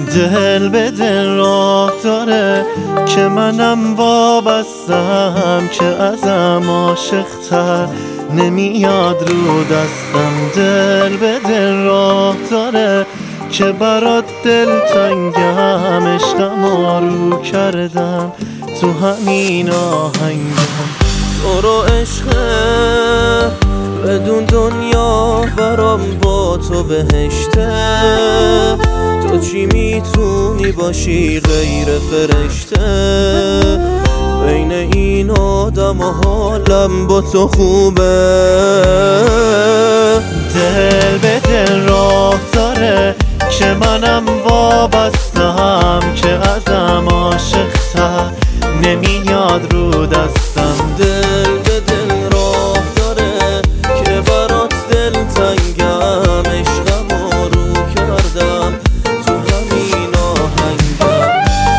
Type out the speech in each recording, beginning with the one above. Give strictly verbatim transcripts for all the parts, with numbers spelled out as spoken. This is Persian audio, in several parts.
دل به دل راه داره که منم وابستم، که ازم عاشق‌تر نمیاد رو دستم. دل به دل راه داره که برات دل تنگم، عشقم آرو کردم تو همین آهنگم. تو رو عشقه بدون دنیا برام با تو بهشته، تو چی میتونی باشی غیر فرشته؟ بین این آدم و حالم با تو خوبه. دل به دل راه داره که منم وابستم، که ازم عاشق‌تر نمیاد رو دستم. دل به دل راه داره که برات دل تنگم، عشقم رو کردم تو همین آهنگم.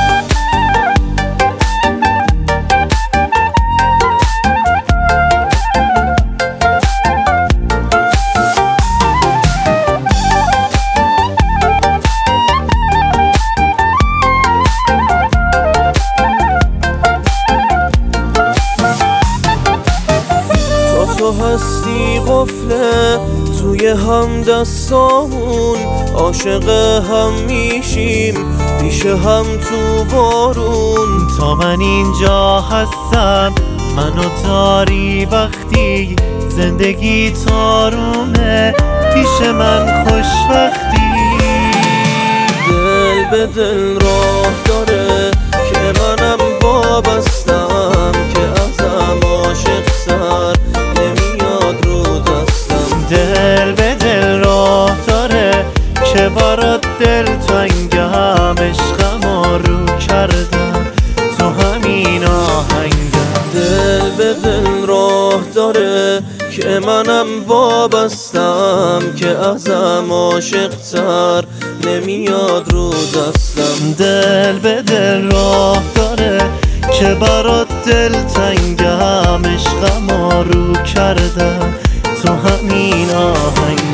تو هستی قفله توی هم دستامون، عاشق هم میشیم پیش هم تو بارون. تا من اینجا هستم منو داری وقتی زندگی تارونه، پیش من خوشبختی. دل به دل راه داره که منم وابستم، که ازم عاشق‌تر نمیاد رو دستم. دل به دل راه داره که برات دل تنگم، عشقم آرو کردم تو همین آهنگم. دل به دل راه داره که منم وابستم، که ازم عاشق‌تر نمیاد رو دستم. دل به دل راه داره که برات دل تنگم، عشقم آرو کردم تو همین آهنگ.